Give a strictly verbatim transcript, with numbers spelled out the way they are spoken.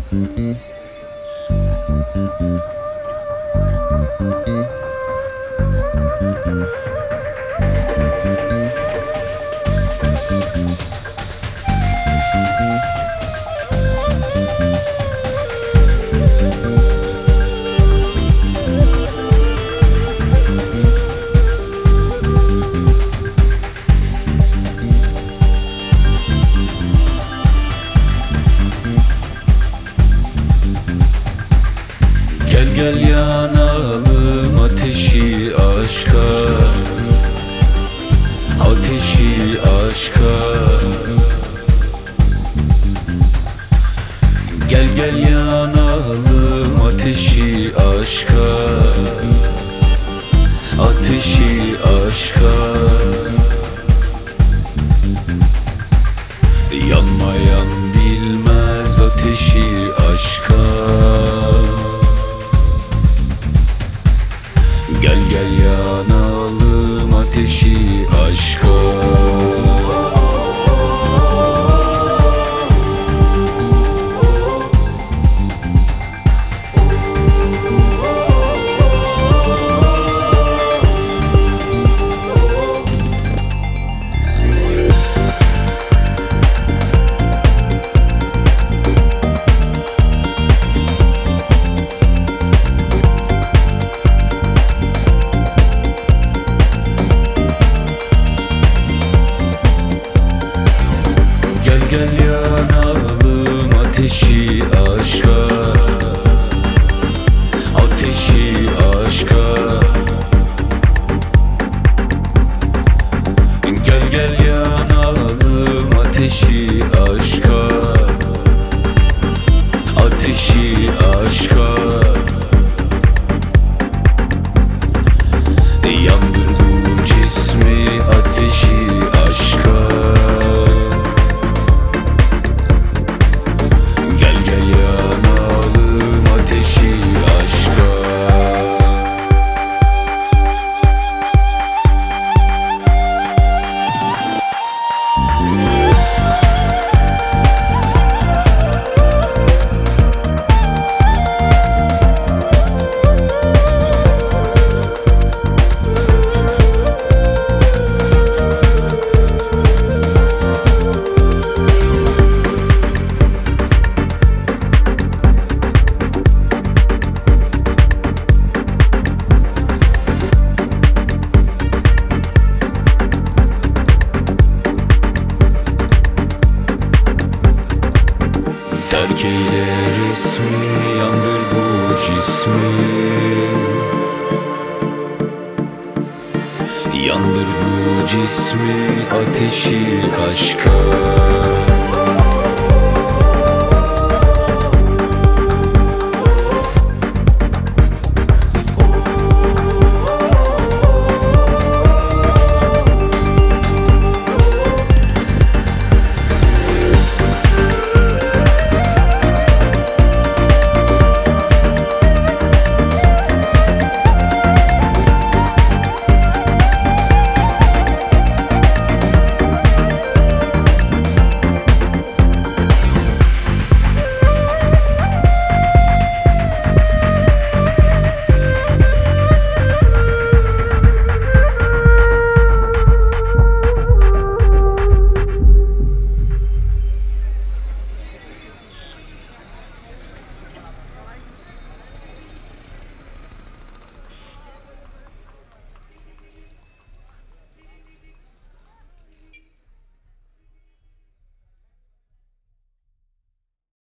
Gel gel yanalım ateşi aşka, ateşi aşka. Gel gel yanalım ateşi aşka, ateşi aşka. Yanmayan bilmez ateşi aşka. Gel gel yanalım ateşi aşka. Gel yanalım ateşi aşka, ateşi aşka. Gel gel yanalım ateşi aşka, ateşi aşka. Yandır bu cismi ateşi aşka. Terk eyle resmi, yandır bu cismi. Yandır bu cismi ateşi aşka.